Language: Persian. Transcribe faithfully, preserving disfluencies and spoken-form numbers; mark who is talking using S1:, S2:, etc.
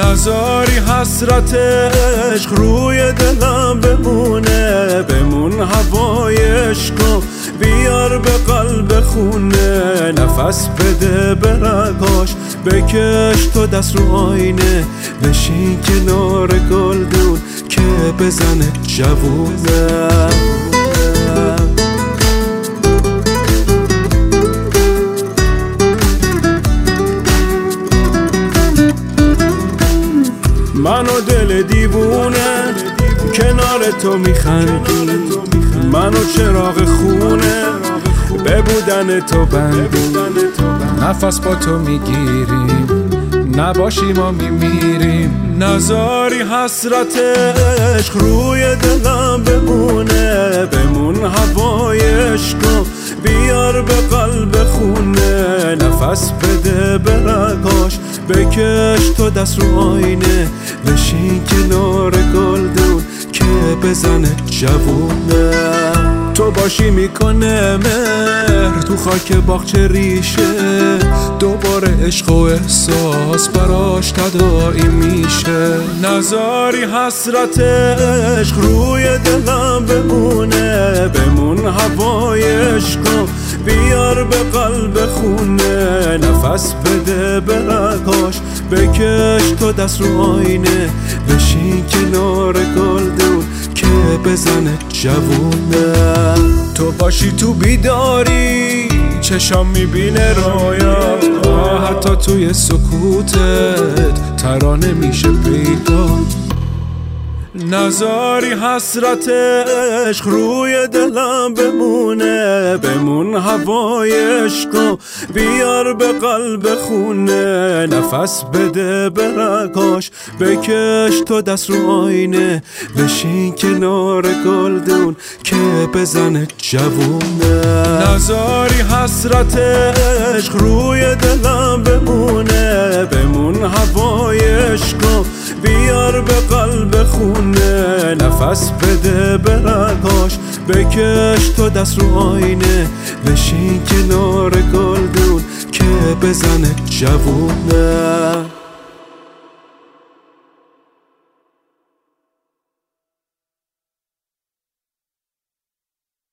S1: نذاری حسرت عشق روی دلم بمونه، بمون هوای عشقو بیار به قلب خونه، نفس بده به رگاش بکش تو دست رو آینه، بشین کنار گلدون که بزنه جوونه. من و دل دیوونه کنار تو میخندیم، من و چراغ خونه به بودن تو بندیم، نفس با تو میگیریم نباشی ما میمیریم. نذاری حسرت عشق روی دلم بمونه، بمون هوای عشقو بیار به قلب خونه، نفس بده به رگاش بکش تو دست رو آینه، بشین کنار گلدون که بزنه جوونه. تو باشی میکنه مهر تو خاک باغچه ریشه، دوباره عشق و احساس براش تداعی میشه. نذاری حسرت عشق روی دلم بمونه، بمون هوای عشقو بیار به قلب خونه، نفس بده به رگاش بکش تو دست رو آینه، بشین کنار گلدون که بزنه جوونه. تو باشی تو بیداری چشام میبینه رویا، حتی توی سکوتت ترانه میشه پیدا. نذاری حسرت عشق روی دلم بمونه، بمون هوای عشقو بیار به قلب خونه، نفس بده به رگاش بکش تو دست رو آینه، بشین کنار گلدون که بزنه جوونه. نذاری حسرت عشق روی دلم بمونه، بمون هوای عشقو بیار به قلب خونه، نفس بده به رگاش بکش تو دست رو آینه، بشین کنار گلدون که بزنه جوونه.